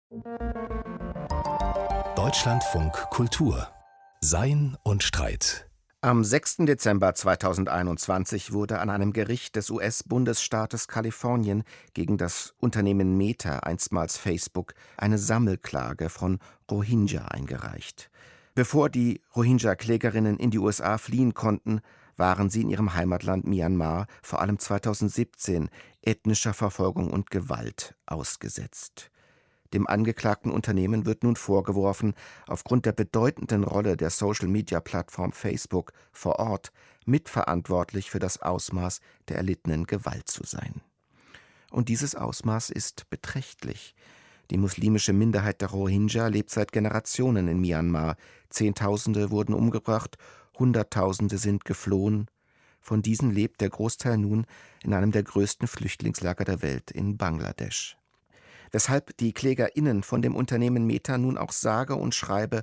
Deutschlandfunk Kultur. Sein und Streit. Am 6. Dezember 2021 wurde an einem Gericht des US-Bundesstaates Kalifornien gegen das Unternehmen Meta, einstmals Facebook, eine Sammelklage von Rohingya eingereicht. Bevor die Rohingya-Klägerinnen in die USA fliehen konnten, waren sie in ihrem Heimatland Myanmar vor allem 2017 ethnischer Verfolgung und Gewalt ausgesetzt. Dem angeklagten Unternehmen wird nun vorgeworfen, aufgrund der bedeutenden Rolle der Social-Media-Plattform Facebook vor Ort mitverantwortlich für das Ausmaß der erlittenen Gewalt zu sein. Und dieses Ausmaß ist beträchtlich. Die muslimische Minderheit der Rohingya lebt seit Generationen in Myanmar. Zehntausende wurden umgebracht, Hunderttausende sind geflohen. Von diesen lebt der Großteil nun in einem der größten Flüchtlingslager der Welt, in Bangladesch. Weshalb die KlägerInnen von dem Unternehmen Meta nun auch sage und schreibe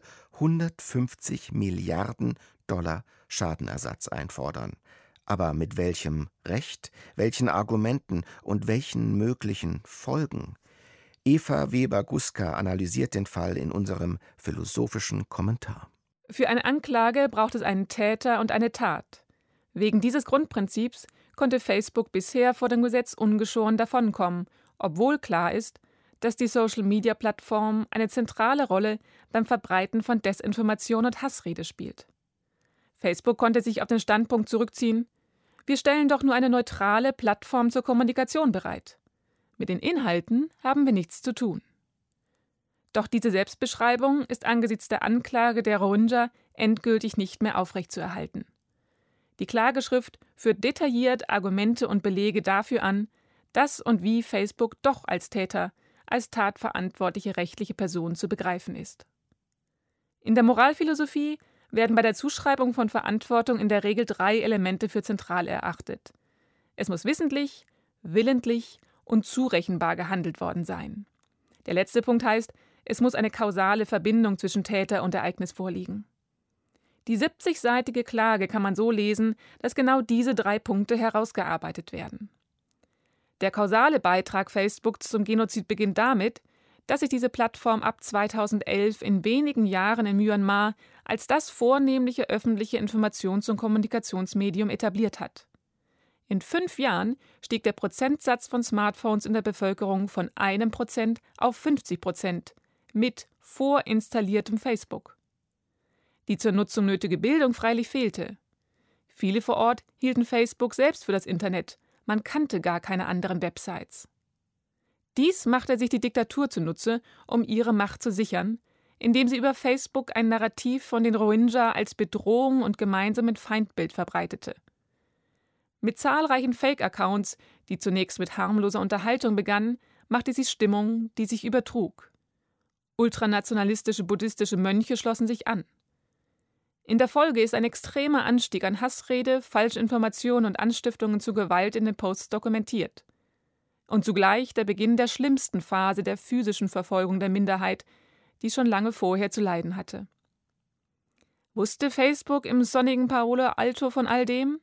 150 Milliarden $, Schadenersatz einfordern. Aber mit welchem Recht, welchen Argumenten und welchen möglichen Folgen? Eva Weber-Guska analysiert den Fall in unserem philosophischen Kommentar. Für eine Anklage braucht es einen Täter und eine Tat. Wegen dieses Grundprinzips konnte Facebook bisher vor dem Gesetz ungeschoren davonkommen, obwohl klar ist, dass die Social-Media-Plattform eine zentrale Rolle beim Verbreiten von Desinformation und Hassrede spielt. Facebook konnte sich auf den Standpunkt zurückziehen: Wir stellen doch nur eine neutrale Plattform zur Kommunikation bereit. Mit den Inhalten haben wir nichts zu tun. Doch diese Selbstbeschreibung ist angesichts der Anklage der Rohingya endgültig nicht mehr aufrechtzuerhalten. Die Klageschrift führt detailliert Argumente und Belege dafür an, dass und wie Facebook doch als Täter, als tatverantwortliche rechtliche Person zu begreifen ist. In der Moralphilosophie werden bei der Zuschreibung von Verantwortung in der Regel 3 Elemente für zentral erachtet. Es muss wissentlich, willentlich und zurechenbar gehandelt worden sein. Der letzte Punkt heißt, es muss eine kausale Verbindung zwischen Täter und Ereignis vorliegen. Die 70-seitige Klage kann man so lesen, dass genau diese 3 Punkte herausgearbeitet werden. Der kausale Beitrag Facebooks zum Genozid beginnt damit, dass sich diese Plattform ab 2011 in wenigen Jahren in Myanmar als das vornehmliche öffentliche Informations- und Kommunikationsmedium etabliert hat. In 5 Jahren stieg der Prozentsatz von Smartphones in der Bevölkerung von 1% auf 50% mit vorinstalliertem Facebook. Die zur Nutzung nötige Bildung freilich fehlte. Viele vor Ort hielten Facebook selbst für das Internet. Man kannte gar keine anderen Websites. Dies machte sich die Diktatur zunutze, um ihre Macht zu sichern, indem sie über Facebook ein Narrativ von den Rohingya als Bedrohung und gemeinsamen Feindbild verbreitete. Mit zahlreichen Fake-Accounts, die zunächst mit harmloser Unterhaltung begannen, machte sie Stimmung, die sich übertrug. Ultranationalistische buddhistische Mönche schlossen sich an. In der Folge ist ein extremer Anstieg an Hassrede, Falschinformationen und Anstiftungen zu Gewalt in den Posts dokumentiert. Und zugleich der Beginn der schlimmsten Phase der physischen Verfolgung der Minderheit, die schon lange vorher zu leiden hatte. Wusste Facebook im sonnigen Paolo Alto von all dem?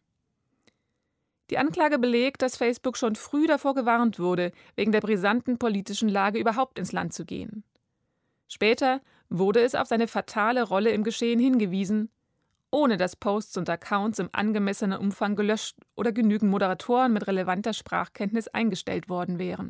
Die Anklage belegt, dass Facebook schon früh davor gewarnt wurde, wegen der brisanten politischen Lage überhaupt ins Land zu gehen. Später wurde es auf seine fatale Rolle im Geschehen hingewiesen, ohne dass Posts und Accounts im angemessenen Umfang gelöscht oder genügend Moderatoren mit relevanter Sprachkenntnis eingestellt worden wären.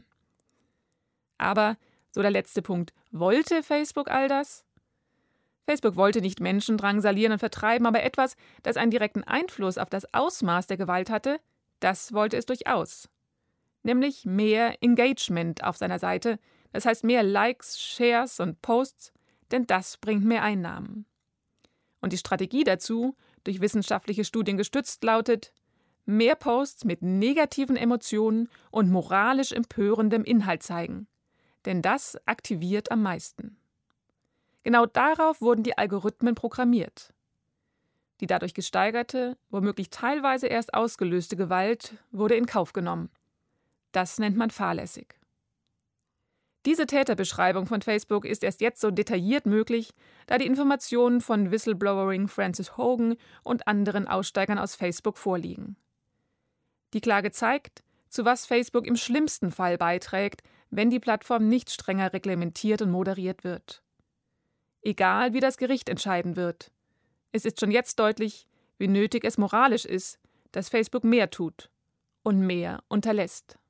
Aber, so der letzte Punkt, wollte Facebook all das? Facebook wollte nicht Menschen drangsalieren und vertreiben, aber etwas, das einen direkten Einfluss auf das Ausmaß der Gewalt hatte, das wollte es durchaus. Nämlich mehr Engagement auf seiner Seite, das heißt mehr Likes, Shares und Posts, denn das bringt mehr Einnahmen. Und die Strategie dazu, durch wissenschaftliche Studien gestützt, lautet: mehr Posts mit negativen Emotionen und moralisch empörendem Inhalt zeigen. Denn das aktiviert am meisten. Genau darauf wurden die Algorithmen programmiert. Die dadurch gesteigerte, womöglich teilweise erst ausgelöste Gewalt wurde in Kauf genommen. Das nennt man fahrlässig. Diese Täterbeschreibung von Facebook ist erst jetzt so detailliert möglich, da die Informationen von Whistleblowering Francis Hogan und anderen Aussteigern aus Facebook vorliegen. Die Klage zeigt, zu was Facebook im schlimmsten Fall beiträgt, wenn die Plattform nicht strenger reglementiert und moderiert wird. Egal, wie das Gericht entscheiden wird. Es ist schon jetzt deutlich, wie nötig es moralisch ist, dass Facebook mehr tut und mehr unterlässt.